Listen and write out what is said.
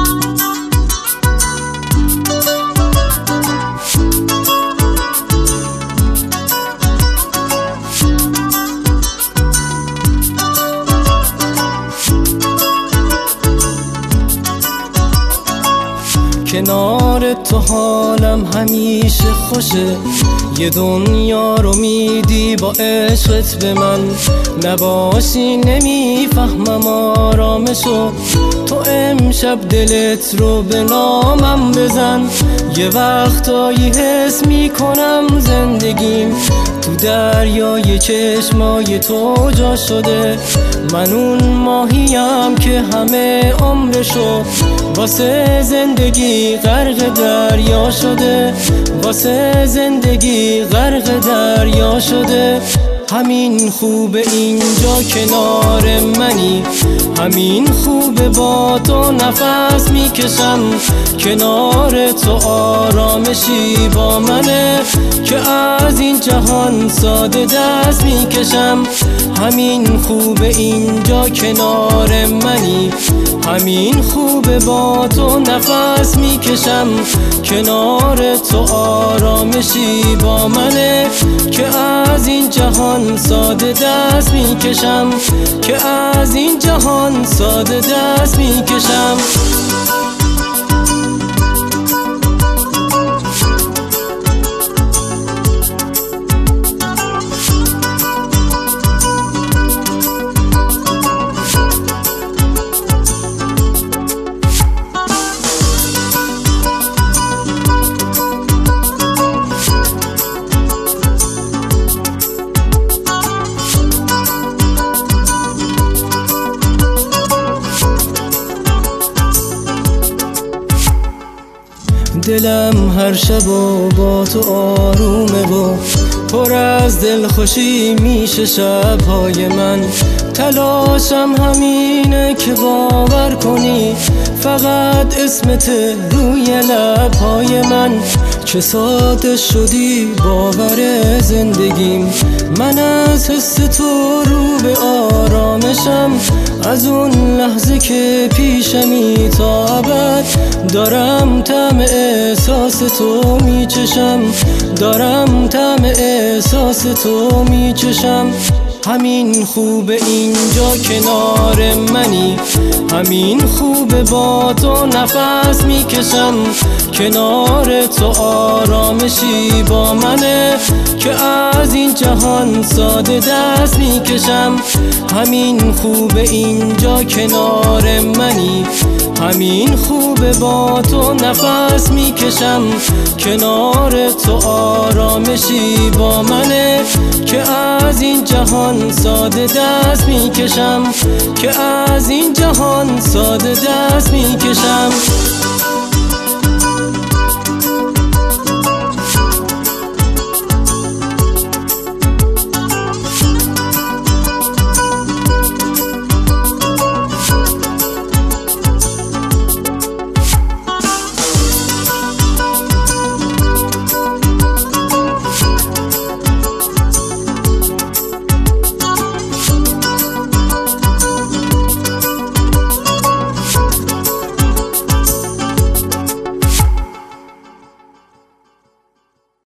کنار تو حالم همیشه خوشه، یه دنیا رو میدی با عشقت به من. نباشی نمیفهمم آرامشو، تو امشب دلت رو به نامم بزن. یه وقتایی حس میکنم زندگیم تو دریای چشمای تو جا شده. من اون ماهیم که همه عمرشو واسه زندگی غرق دریا شده، واسه زندگی غرق دریا شده. همین خوبه اینجا کنار منی، همین خوبه با تو نفس میکشم. کنار تو آرامشی با منه که از این جهان ساده دست میکشم. همین خوبه اینجا کنار منی، همین خوبه با تو نفس میکشم. کنار تو آرامشی با منه که از این جهان ساده دست میکشم، که از این جهان ساده دست میکشم. دلم هر شب و با تو آرومه و پر از دلخوشی میشه شبهای من. تلاشم همینه که باور کنی فقط اسمت روی لبهای من. چه ساده شدی باور زندگیم، من از حس تو رو به آرامشم. از اون لحظه که پیشمی تا ابد دارم طعم احساس تو میچشم، دارم طعم احساس تو میچشم. همین خوبه اینجا کنار منی، همین خوبه با تو نفس میکشم. کنار تو آرامشی با منه که از این جهان ساده دست میکشم. همین خوبه اینجا کنار منی، همین خوبه با تو نفس میکشم. کنار تو آرامشی با منه که از این جهان ساده دست میکشم، که از این جهان ساده دست میکشم.